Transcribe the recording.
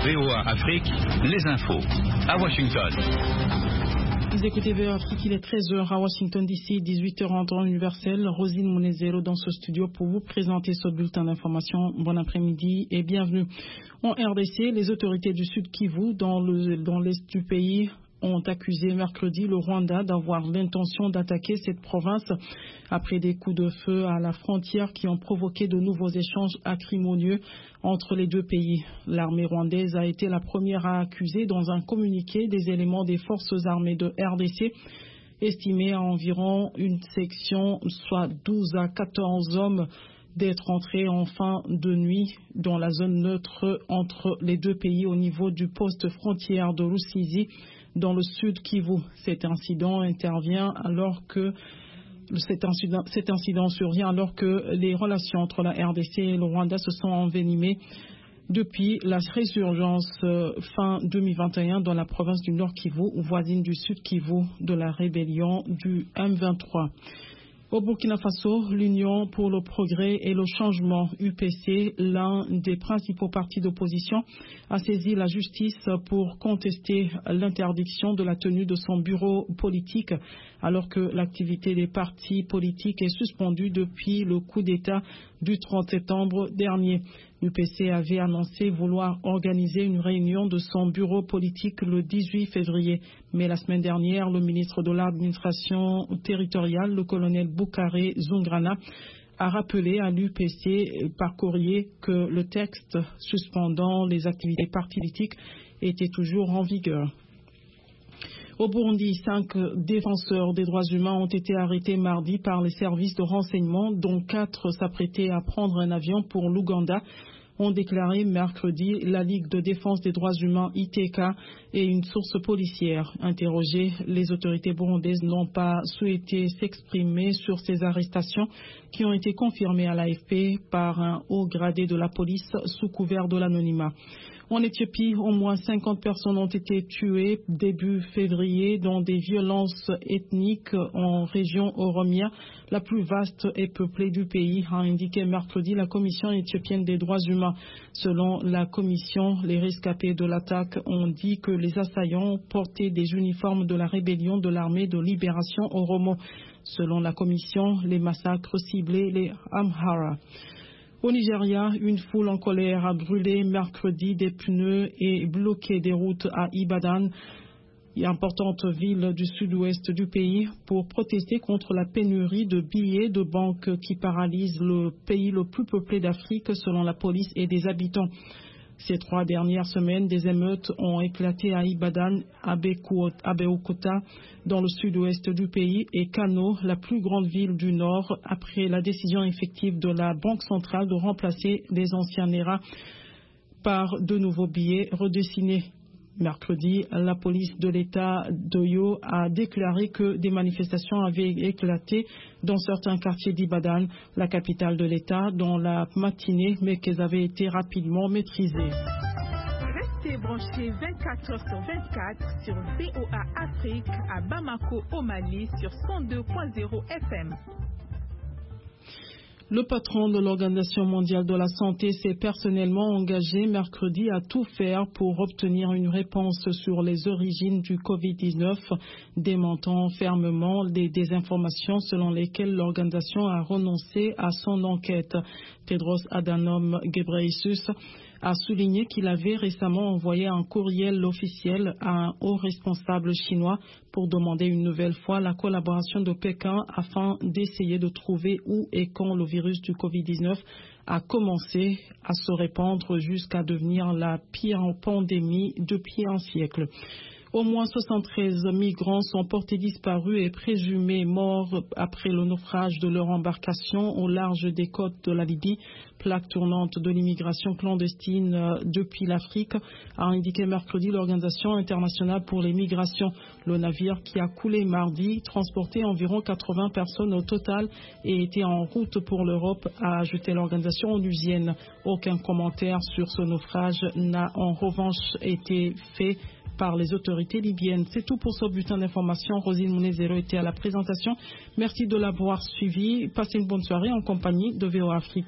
VOA Afrique, les infos. À Washington. Vous écoutez VOA Afrique, il est 13h à Washington DC, 18h en temps universel. Rosine Monezero dans ce studio pour vous présenter ce bulletin d'information. Bon après-midi et bienvenue. En RDC, les autorités du Sud Kivu, dans l'est du pays, ont accusé mercredi le Rwanda d'avoir l'intention d'attaquer cette province après des coups de feu à la frontière qui ont provoqué de nouveaux échanges acrimonieux entre les deux pays. L'armée rwandaise a été la première à accuser dans un communiqué des éléments des forces armées de RDC, estimés à environ une section, soit 12 à 14 hommes, d'être entrés en fin de nuit dans la zone neutre entre les deux pays au niveau du poste frontière de Rusizi, dans le sud Kivu. Cet incident survient alors que les relations entre la RDC et le Rwanda se sont envenimées depuis la résurgence fin 2021 dans la province du Nord Kivu, voisine du Sud Kivu, de la rébellion du M23. Au Burkina Faso, l'Union pour le progrès et le changement, UPC, l'un des principaux partis d'opposition, a saisi la justice pour contester l'interdiction de la tenue de son bureau politique, alors que l'activité des partis politiques est suspendue depuis le coup d'État du 30 septembre dernier. L'UPC avait annoncé vouloir organiser une réunion de son bureau politique le 18 février. Mais la semaine dernière, le ministre de l'administration territoriale, le colonel Boukaré Zungrana, a rappelé à l'UPC par courrier que le texte suspendant les activités politiques était toujours en vigueur. Au Burundi, 5 défenseurs des droits humains ont été arrêtés mardi par les services de renseignement, dont 4 s'apprêtaient à prendre un avion pour l'Ouganda, ont déclaré mercredi la Ligue de défense des droits humains ITK et une source policière. Interrogées, les autorités burundaises n'ont pas souhaité s'exprimer sur ces arrestations qui ont été confirmées à l'AFP par un haut gradé de la police sous couvert de l'anonymat. En Éthiopie, au moins 50 personnes ont été tuées début février dans des violences ethniques en région Oromia, la plus vaste et peuplée du pays, a indiqué mercredi la Commission éthiopienne des droits humains. Selon la Commission, les rescapés de l'attaque ont dit que les assaillants portaient des uniformes de la rébellion de l'armée de libération Oromo. Selon la Commission, les massacres ciblaient les Amhara. Au Nigeria, une foule en colère a brûlé mercredi des pneus et bloqué des routes à Ibadan, importante ville du sud-ouest du pays, pour protester contre la pénurie de billets de banque qui paralyse le pays le plus peuplé d'Afrique selon la police et des habitants. Ces 3 dernières semaines, des émeutes ont éclaté à Ibadan, Abeokuta, dans le sud-ouest du pays, et Kano, la plus grande ville du nord, après la décision effective de la Banque centrale de remplacer les anciens Naira par de nouveaux billets redessinés. Mercredi, la police de l'État d'Oyo a déclaré que des manifestations avaient éclaté dans certains quartiers d'Ibadan, la capitale de l'État, dans la matinée, mais qu'elles avaient été rapidement maîtrisées. Restez branchés 24 heures sur 24 sur VOA Afrique à Bamako, au Mali, sur 102.0 FM. Le patron de l'Organisation mondiale de la santé s'est personnellement engagé mercredi à tout faire pour obtenir une réponse sur les origines du Covid-19, démentant fermement les désinformations selon lesquelles l'organisation a renoncé à son enquête. Tedros Adhanom Ghebreyesus a souligné qu'il avait récemment envoyé un courriel officiel à un haut responsable chinois pour demander une nouvelle fois la collaboration de Pékin afin d'essayer de trouver où et quand le virus du Covid-19 a commencé à se répandre jusqu'à devenir la pire pandémie depuis un siècle. Au moins 73 migrants sont portés disparus et présumés morts après le naufrage de leur embarcation au large des côtes de la Libye, plaque tournante de l'immigration clandestine depuis l'Afrique, a indiqué mercredi l'Organisation internationale pour les migrations. Le navire qui a coulé mardi transportait environ 80 personnes au total et était en route pour l'Europe, a ajouté l'organisation onusienne. Aucun commentaire sur ce naufrage n'a en revanche été fait par les autorités libyennes. C'est tout pour ce bulletin d'information. Rosine Monezero était à la présentation. Merci de l'avoir suivi. Passez une bonne soirée en compagnie de VOA Afrique.